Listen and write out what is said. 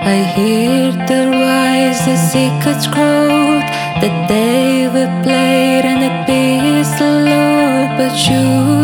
I hear the rise, the secrets growth, the day we played and the peace the Lord, but you